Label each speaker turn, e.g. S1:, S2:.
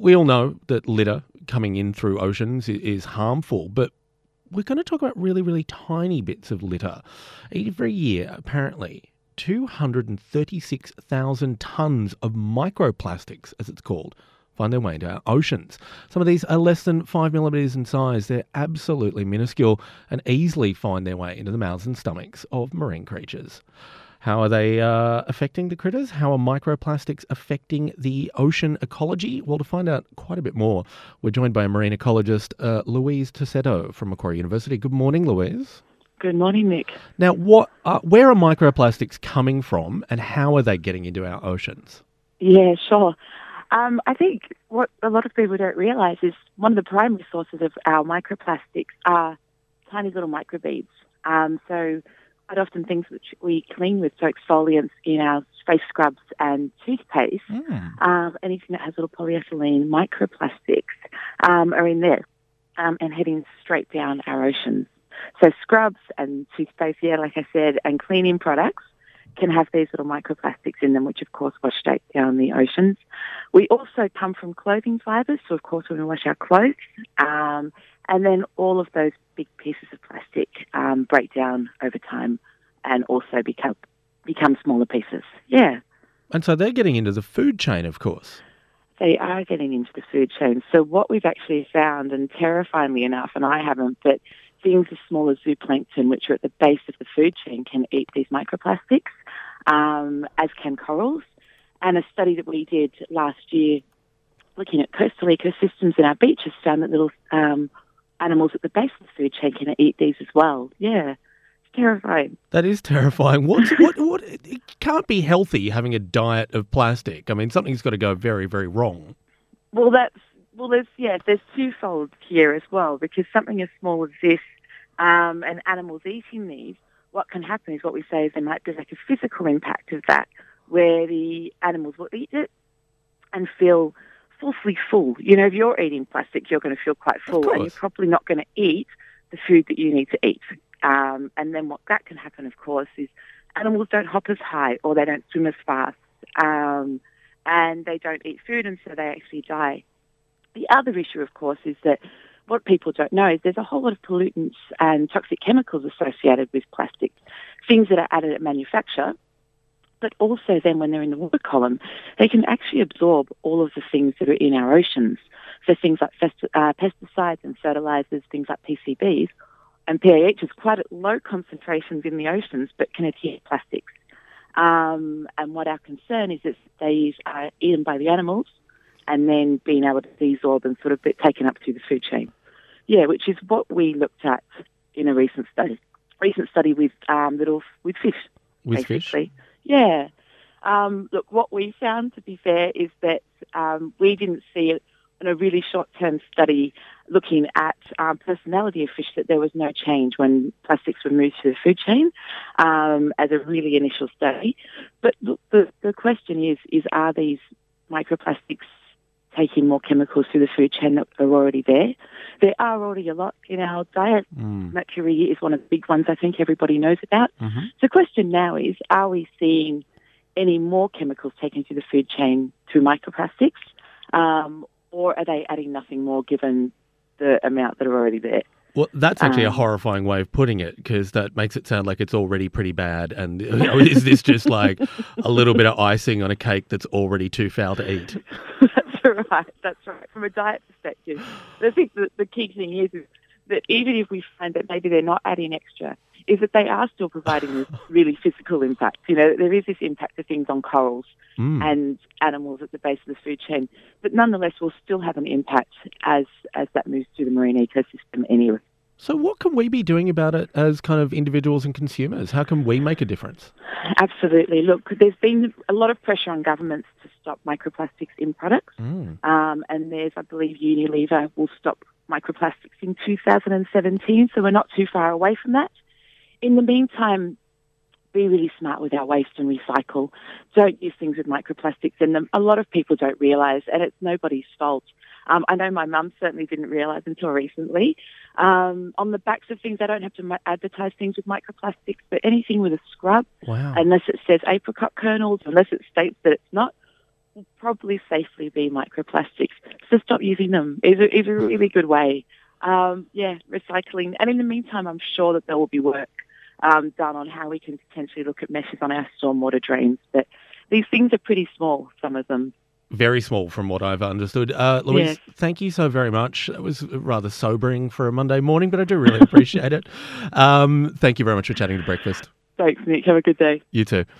S1: we all know that litter coming in through oceans is harmful, but we're going to talk about really, really tiny bits of litter. Every year, apparently, 236,000 tonnes of microplastics, as it's called, find their way into our oceans. Some of these are less than 5 millimetres in size. They're absolutely minuscule and easily find their way into the mouths and stomachs of marine creatures. How are they affecting the critters? How are microplastics affecting the ocean ecology? Well, to find out quite a bit more, we're joined by a marine ecologist, Louise Tossetto from Macquarie University. Good morning, Louise.
S2: Good morning, Nick.
S1: Now, where are microplastics coming from and how are they getting into our oceans?
S2: Yeah, sure. I think what a lot of people don't realise is one of the primary sources of our microplastics are tiny little microbeads. So quite often things which we clean with, so exfoliants in our face scrubs and toothpaste, anything that has little polyethylene microplastics are in there and heading straight down our oceans. So scrubs and toothpaste, like I said, and cleaning products can have these little microplastics in them, which of course wash straight down the oceans. We also come from clothing fibres, so of course when we wash our clothes, and then all of those big pieces of plastic break down over time and also become smaller pieces. Yeah.
S1: And so they're getting into the food chain, of course.
S2: They are getting into the food chain. So what we've actually found, and terrifyingly enough, and I haven't, but things as small as zooplankton, which are at the base of the food chain, can eat these microplastics, as can corals. And a study that we did last year looking at coastal ecosystems in our beaches found that little animals at the base of the food chain can eat these as well. Yeah, it's terrifying.
S1: That is terrifying. What? It can't be healthy having a diet of plastic. I mean, something's got to go very, very wrong.
S2: There's twofold here as well, because something as small as this and animals eating these, what can happen is what we say is there might be like a physical impact of that, where the animals will eat it and feel falsely full. You know, if you're eating plastic, you're going to feel quite full, and you're probably not going to eat the food that you need to eat. And then what that can happen, of course, is animals don't hop as high or they don't swim as fast, and they don't eat food, and so they actually die. The other issue, of course, is that what people don't know is there's a whole lot of pollutants and toxic chemicals associated with plastic, things that are added at manufacture, but also then when they're in the water column, they can actually absorb all of the things that are in our oceans. So things like pesticides and fertilizers, things like PCBs, and PAH is quite at low concentrations in the oceans, but can adhere to plastics. And what our concern is that these are eaten by the animals and then being able to desorb and sort of get taken up through the food chain. Yeah, which is what we looked at in a recent study with fish.
S1: With
S2: basically.
S1: fish?
S2: Yeah. Look, what we found, to be fair, is that we didn't see it in a really short-term study looking at personality of fish, that there was no change when plastics were moved through the food chain as a really initial study. But look, the question is are these microplastics taking more chemicals through the food chain that are already there? There are already a lot in our diet. Mercury is one of the big ones I think everybody knows about.
S1: Mm-hmm.
S2: So the question now is, are we seeing any more chemicals taken through the food chain through microplastics? Or are they adding nothing more given the amount that are already there?
S1: Well, that's actually a horrifying way of putting it, because that makes it sound like it's already pretty bad. And is this just like a little bit of icing on a cake that's already too foul to eat?
S2: That's right. From a diet perspective, I think the key thing is that even if we find that maybe they're not adding extra, is that they are still providing this really physical impact. You know, there is this impact of things on corals and animals at the base of the food chain, but nonetheless will still have an impact as that moves through the marine ecosystem anyway.
S1: So what can we be doing about it as kind of individuals and consumers? How can we make a difference?
S2: Absolutely. Look, there's been a lot of pressure on governments to stop microplastics in products. And I believe Unilever will stop microplastics in 2017, so we're not too far away from that. In the meantime, be really smart with our waste and recycle. Don't use things with microplastics in them. A lot of people don't realise, and it's nobody's fault. I know my mum certainly didn't realise until recently. On the backs of things, I don't have to advertise things with microplastics, but anything with a scrub, unless it says apricot kernels, unless it states that it's not, will probably safely be microplastics. to stop using them is a really good way. Recycling. And in the meantime, I'm sure that there will be work done on how we can potentially look at meshes on our stormwater drains. But these things are pretty small, some of them.
S1: Very small from what I've understood. Louise,
S2: Yes.
S1: Thank you so very much. It was rather sobering for a Monday morning, but I do really appreciate it. Thank you very much for chatting to Breakfast.
S2: Thanks, Nick. Have a good day.
S1: You too.